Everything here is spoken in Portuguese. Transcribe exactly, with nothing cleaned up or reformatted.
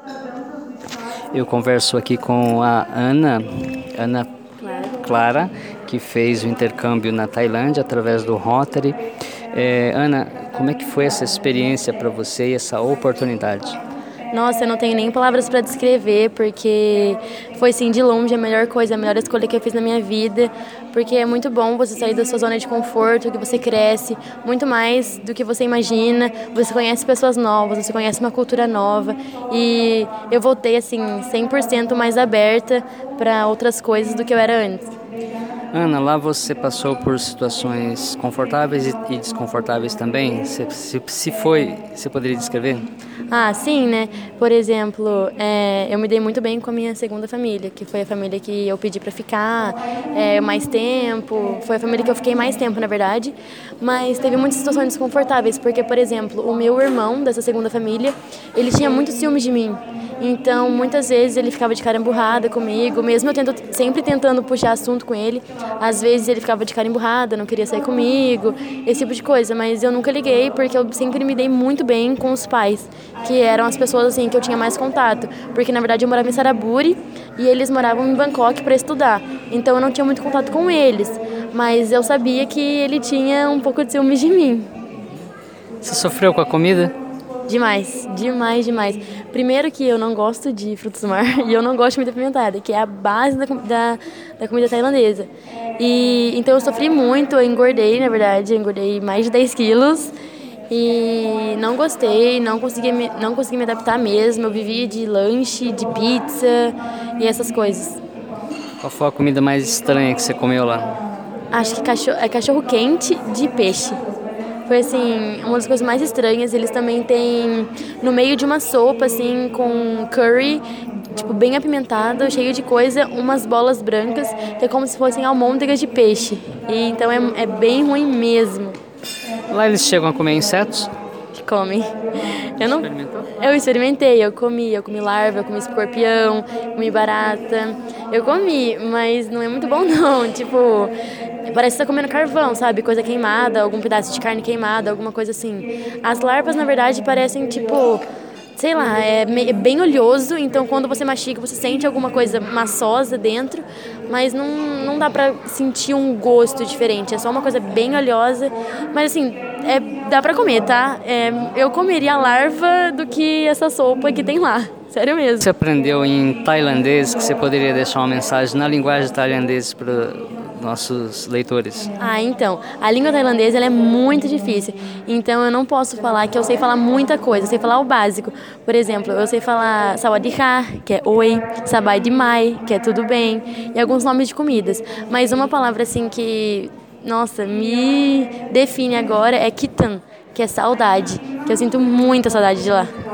Eu converso aqui com a Ana, Ana Clara, que fez o intercâmbio na Tailândia através do Rotary. É, Ana, como é que foi essa experiência para você e essa oportunidade? Nossa, eu não tenho nem palavras para descrever, porque foi, sim, de longe a melhor coisa, a melhor escolha que eu fiz na minha vida, porque é muito bom você sair da sua zona de conforto, que você cresce muito mais do que você imagina, você conhece pessoas novas, você conhece uma cultura nova, e eu voltei, assim, cem por cento mais aberta para outras coisas do que eu era antes. Ana, lá você passou por situações confortáveis e desconfortáveis também? Se, se, se foi, você poderia descrever? Ah, sim, né? Por exemplo, é, eu me dei muito bem com a minha segunda família, que foi a família que eu pedi para ficar é, mais tempo, foi a família que eu fiquei mais tempo, na verdade, mas teve muitas situações desconfortáveis, porque, por exemplo, o meu irmão dessa segunda família, ele tinha muito ciúmes de mim, então muitas vezes ele ficava de cara emburrada comigo, mesmo eu tento, sempre tentando puxar assunto com ele, às vezes ele ficava de cara emburrada, não queria sair comigo, esse tipo de coisa, mas eu nunca liguei, porque eu sempre me dei muito bem com os pais, que eram as pessoas assim que eu tinha mais contato, porque na verdade eu morava em Saraburi e eles moravam em Bangkok para estudar, então eu não tinha muito contato com eles, mas eu sabia que ele tinha um pouco de ciúmes de mim. Você sofreu com a comida? Demais, demais, demais. Primeiro que eu não gosto de frutos do mar e eu não gosto de comida apimentada, que é a base da, da, da comida tailandesa. E então eu sofri muito, eu engordei, na verdade, eu engordei mais de dez quilos. E não gostei, não consegui, me, não consegui me adaptar mesmo. Eu vivia de lanche, de pizza e essas coisas. Qual foi a comida mais estranha que você comeu lá? Acho que cachorro, é cachorro quente de peixe. Foi assim, uma das coisas mais estranhas. Eles também têm no meio de uma sopa assim com curry, tipo bem apimentado, cheio de coisa, umas bolas brancas que é como se fossem almôndegas de peixe. E então é, é bem ruim mesmo. Lá eles chegam a comer insetos? Que comem. Eu não. Experimentou? Eu experimentei, eu comi, eu comi larva, eu comi escorpião, comi barata. Eu comi, mas não é muito bom não. Tipo, parece que tá comendo carvão, sabe? Coisa queimada, algum pedaço de carne queimada, alguma coisa assim. As larvas, na verdade, parecem tipo, sei lá, é bem oleoso, então quando você mastiga você sente alguma coisa maçosa dentro, mas não, não dá pra sentir um gosto diferente, é só uma coisa bem oleosa, mas assim, é, dá pra comer, tá? É, eu comeria a larva do que essa sopa que tem lá, sério mesmo. Você aprendeu em tailandês que você poderia deixar uma mensagem na linguagem tailandesa para nossos leitores? Ah, então, a língua tailandesa ela é muito difícil, então eu não posso falar que eu sei falar muita coisa, eu sei falar o básico. Por exemplo, eu sei falar sawadee-ka, que é oi, sabai de mai, que é tudo bem, e alguns nomes de comidas. Mas uma palavra assim que, nossa, me define agora é kitan, que é saudade, que eu sinto muita saudade de lá.